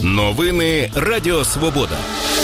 Новини Радіо Свобода.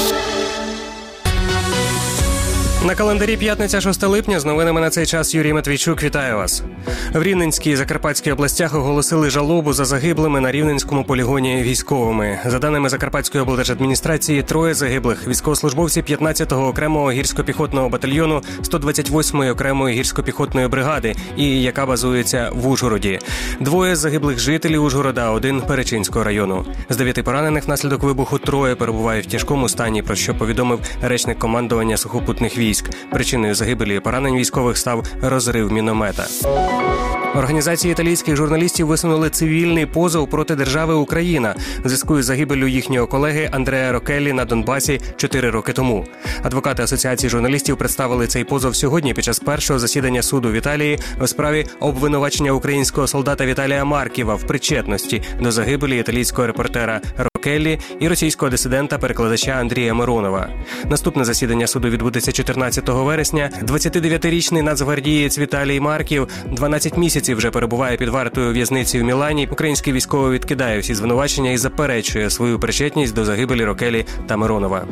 На календарі п'ятниця 6 липня. З новинами на цей час Юрій Матвійчук. Вітаю вас. В Рівненській і Закарпатській областях оголосили жалобу за загиблими на Рівненському полігоні військовими. За даними Закарпатської облдержадміністрації, 3 загиблих військовослужбовці 15-го окремого гірсько-піхотного батальйону 128-ї окремої гірсько-піхотної бригади, і яка базується в Ужгороді. 2 загиблих жителів Ужгорода, 1 Перечинського району. З 9 поранених внаслідок вибуху 3 перебувають в тяжкому стані, про що повідомив речник командування сухопутних військ. Причиною загибелі і поранень військових став розрив міномета. Організації італійських журналістів висунули цивільний позов проти держави Україна в зв'язку із загибеллю їхнього колеги Андреа Рокеллі на Донбасі 4 роки тому. Адвокати Асоціації журналістів представили цей позов сьогодні під час першого засідання суду в Італії у справі обвинувачення українського солдата Віталія Марківа в причетності до загибелі італійського репортера Рокеллі і російського дисидента-перекладача Андрія Миронова. Наступне засідання суду відбудеться 14 вересня. 29-річний нацгвардієць Віталій Марків 12 місяців вже перебуває під вартою в'язниці в Мілані. Український військовий відкидає всі звинувачення і заперечує свою причетність до загибелі Рокеллі та Миронова.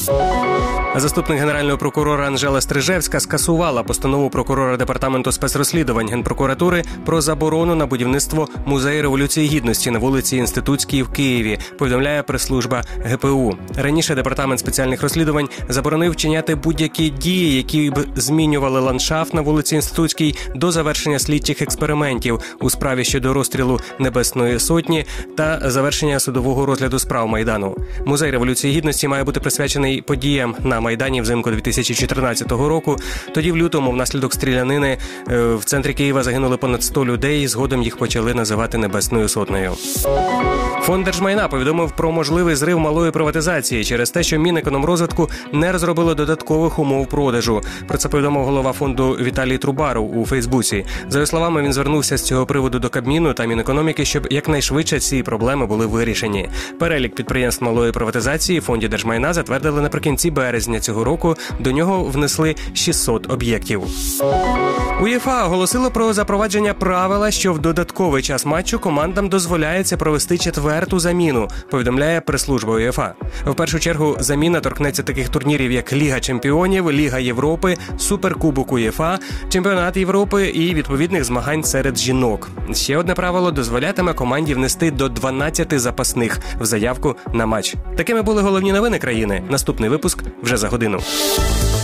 Заступник генерального прокурора Анжела Стрижевська скасувала постанову прокурора Департаменту спецрозслідувань Генпрокуратури про заборону на будівництво музею Революції Гідності на вулиці Інститутській в Києві, повідомляє прес-служба ГПУ. Раніше Департамент спеціальних розслідувань заборонив вчиняти будь-які дії, які б змінювали ландшафт на вулиці Інститутській до завершення слідчих експериментів у справі щодо розстрілу Небесної Сотні та завершення судового розгляду справ Майдану. Музей Революції Гідності має бути присвячений подіям на Майдані взимку 2014 року. Тоді в лютому внаслідок стрілянини в центрі Києва загинули понад 100 людей, і згодом їх почали називати Небесною Сотнею. Фонд держмайна повідомив про можливий зрив малої приватизації через те, що Мінекономрозвитку не розробило додаткових умов продажу. Про це повідомив голова фонду Віталій Трубаров у Фейсбуці. За його словами, він звернувся з цього приводу до Кабміну та Мінекономіки, щоб якнайшвидше ці проблеми були вирішені. Перелік підприємств малої приватизації в фонді держмайна затвердили наприкінці березня цього року. До нього внесли 600 об'єктів. УЄФА оголосило про запровадження правила, що в додатковий час матчу командам дозволяється провести 4-ту заміну, повідомляє прес-служба УЄФА. В першу чергу заміна торкнеться таких турнірів, як Ліга Чемпіонів, Ліга Європи, Суперкубок УЄФА, Чемпіонат Європи і відповідних змагань серед жінок. Ще одне правило дозволятиме команді внести до 12 запасних в заявку на матч. Такими були головні новини країни. Наступний випуск вже за годину.